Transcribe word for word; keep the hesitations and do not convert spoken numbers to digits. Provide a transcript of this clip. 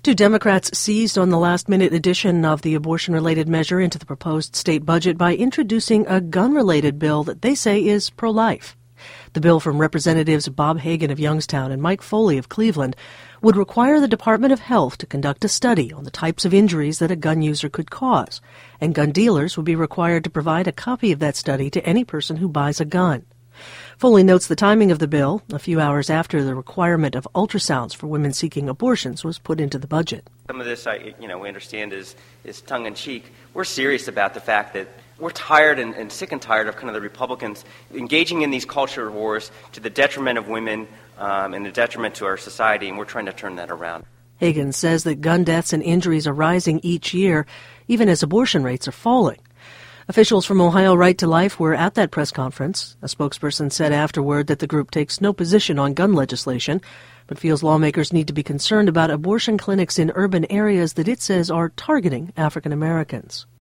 Two Democrats seized on the last-minute addition of the abortion-related measure into the proposed state budget by introducing a gun-related bill that they say is pro-life. The bill from Representatives Bob Hagan of Youngstown and Mike Foley of Cleveland would require the Department of Health to conduct a study on the types of injuries that a gun user could cause, and gun dealers would be required to provide a copy of that study to any person who buys a gun. Foley notes the timing of the bill, a few hours after the requirement of ultrasounds for women seeking abortions was put into the budget. Some of this, I, you know, we understand is, is tongue-in-cheek. We're serious about the fact that we're tired and, and sick and tired of kind of the Republicans engaging in these culture wars to the detriment of women um, and the detriment to our society, and we're trying to turn that around. Hagan says that gun deaths and injuries are rising each year, even as abortion rates are falling. Officials from Ohio Right to Life were at that press conference. A spokesperson said afterward that the group takes no position on gun legislation, but feels lawmakers need to be concerned about abortion clinics in urban areas that it says are targeting African Americans.